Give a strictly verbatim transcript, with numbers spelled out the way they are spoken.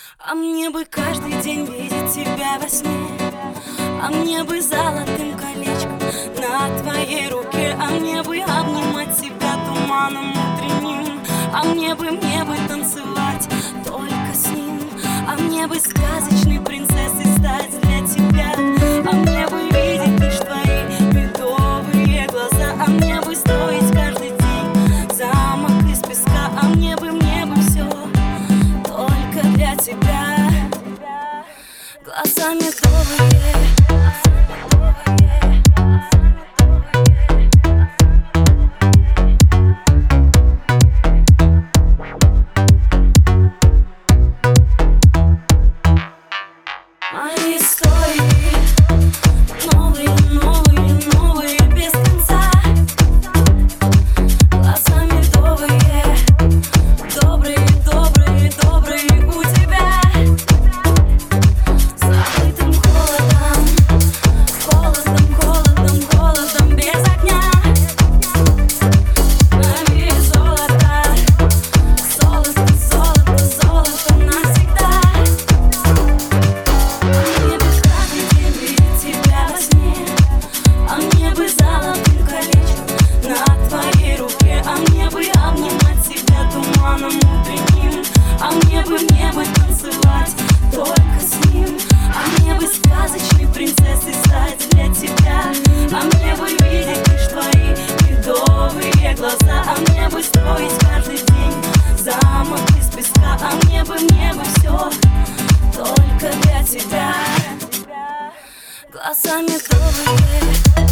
А мне бы каждый день видеть тебя во сне, а мне бы золотым колечком на твоей руке, а мне бы обнимать тебя туманом утренним, а мне бы, мне бы танцевать только с ним, а мне бы сказочной принцессой стать для тебя, а мне бы видеть лишь твои медовые глаза, а мне бы строить каждый день замок из песка, а мне бы, мне бы все только для тебя. Глаза медовые, мои истории новые, новые, новые без конца. Глаза медовые, добрые, добрые, добрые у тебя. Закрытым холодом, холодом, холодом, холодом без огня. Мои золото, золото, золото, золото навсегда. Мне бы каждый день видеть тебя во сне, а мне бы золотым колечком на твоей руке, а мне бы обнимать тебя туманом утренним, а мне бы, мне бы танцевать только с ним, а мне бы сказочной принцессой стать для тебя, а мне бы видеть лишь твои медовые глаза, а мне бы строить каждый день замок из песка, а мне бы, мне бы все только для тебя. Глаза медовые.